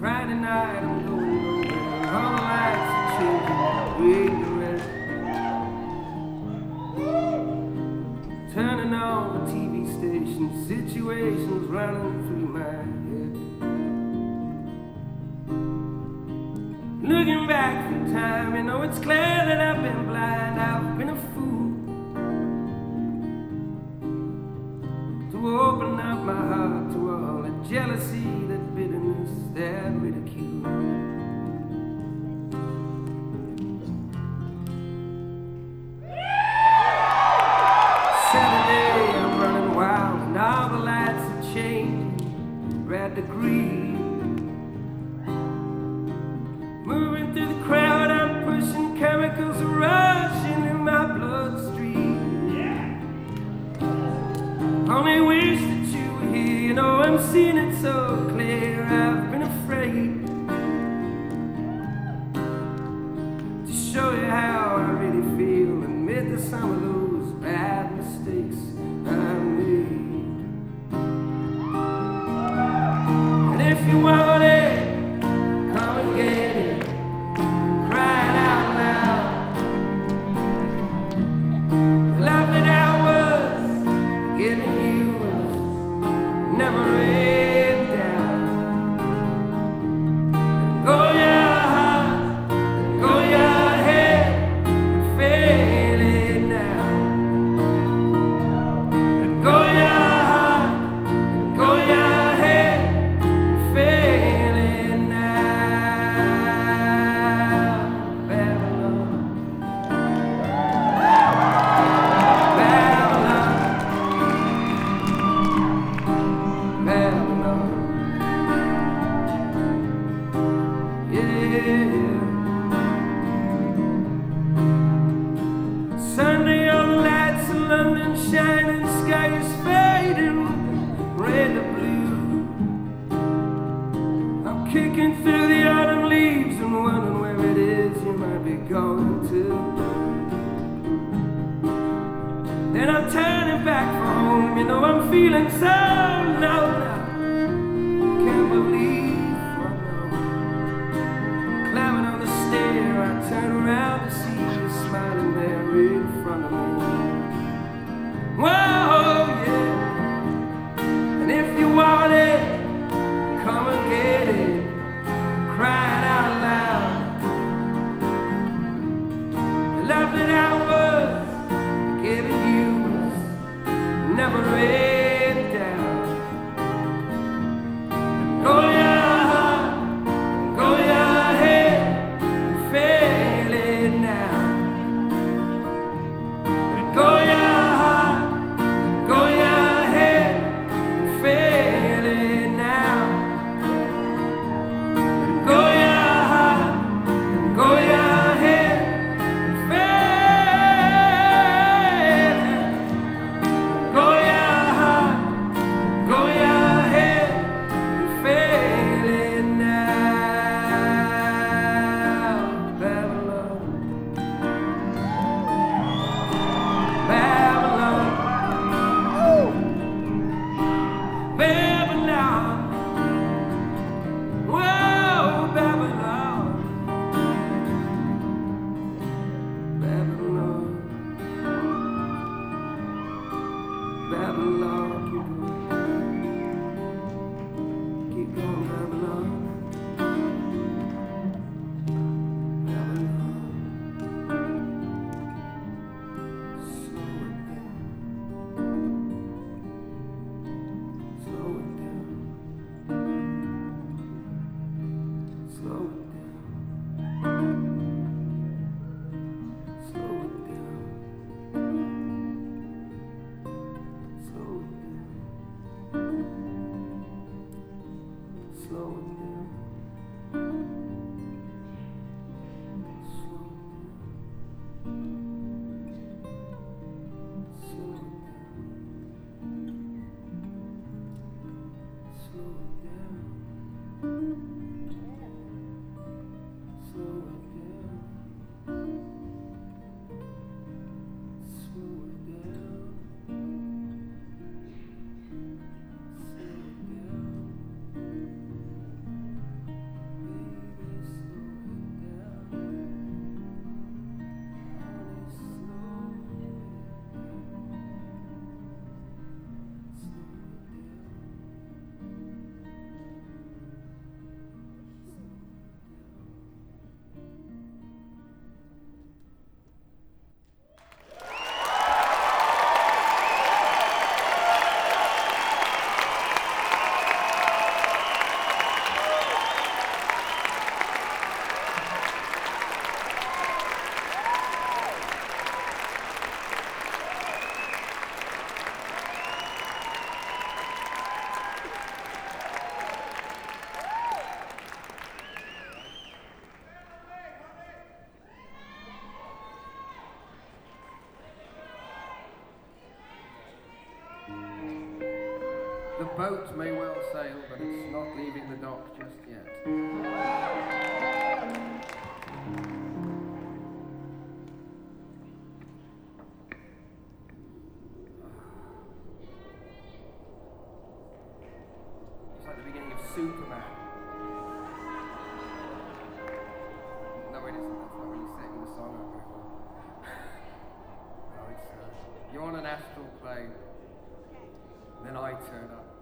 Friday night, I'm going nowhere. All the lights are changing, green to red. Turning on the TV station, situations running through my head. Looking back through time, you know it's clear that I've been blind, I've been a fool to open up my heart to all the jealousy, that bitterness, that ridicule. Saturday, I'm running wild and all the lights are changing, red degree. Moving through the crowd, I'm pushing chemicals rushing in my bloodstream. Only wish that you were here, you know I'm seeing it so clear. I've been afraid to show you how I really feel, admit to some of those bad mistakes I made. And if you want it, come and get it. Crying out loud, the love that I was giving you was never ran down. Go your heart, go your head, and fail it now. Go your heart, go your head, and fail it now. Babylon, Babylon, Babylon, yeah. Sunday, all the lights in London shining, sky is fading, red to blue. I'm kicking through the autumn leaves and wondering where it is you might be going to. Then I'm turning back for home, you know I'm feeling so low now. Can't believe what I know. Climbing on the stair, I turn around to see you smiling there in front of me. Whoa, yeah. And if you want it, come and get it. Crying out loud, the love that I was giving you was never ran down. Go your heart, go your head, and fail it now. Go your heart, go your head, and fail it now. Go your heart, go your head, and fail it. Go your heart, go your head, and fail it now. Babylon, Babylon, Babylon, whoa, Babylon, Babylon, Babylon, keep going, Babylon, Babylon, slow it down, slow it down, slow it down, slow it down, slow it down. The boat may well sail, but it's not leaving the dock just yet. It's like the beginning of Superman. No, it isn't. That's not when you're setting the song up. No, it's you're on an astral plane. Then I turn up.